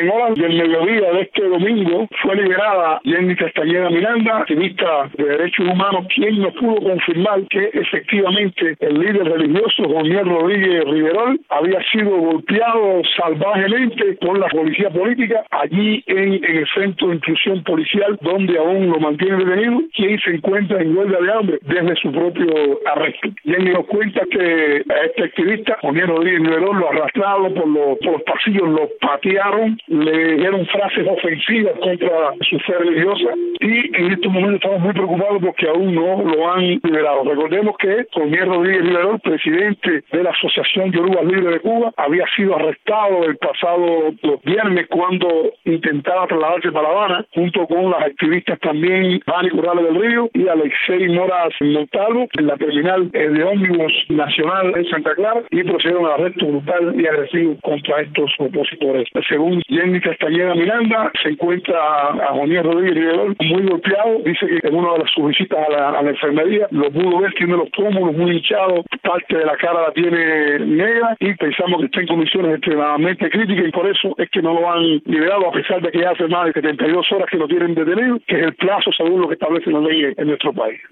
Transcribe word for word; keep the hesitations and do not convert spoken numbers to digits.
en horas del mediodía de este domingo fue liberada Jenny Castañeda Miranda, activista de derechos humanos, quien nos pudo confirmar que efectivamente el líder religioso Joniel Rodríguez Riverol había sido golpeado salvajemente por la policía política allí en, en el centro de inclusión policial, donde aún lo mantiene detenido, quien se encuentra en huelga de hambre desde su propio arresto. Jenny nos cuenta que a este activista, Joniel Rodríguez Riverol, lo arrastraron por los, por los pasillos, lo patearon, le dieron frases ofensivas contra su fe religiosa, y en estos momentos estamos muy preocupados porque aún no lo han liberado. Recordemos que Joniel Rodríguez Riverol, presidente de la Asociación Yorubas Libres de Cuba, había sido arrestado el pasado viernes cuando intentaba trasladarse para La Habana, junto con las activistas también Dani Corrales del Río y Alexei Moras Montalvo, en la terminal de ómnibus nacional en Santa Clara, y procedieron al arresto brutal y agresivo contra estos opositores. Según Jenny Castañeda Miranda, se encuentra a Joniel Rodríguez Riverol muy golpeado. Dice que en una de sus visitas a la, a la enfermería lo pudo ver, tiene los pómulos muy hinchados, parte de la cara la tiene negra, y pensamos que está en condiciones extremadamente críticas, y por eso es que no lo han liberado, a pesar de que ya hace más de setenta y dos horas que lo tienen detenido, que es el plazo según lo que establece la ley en nuestro país.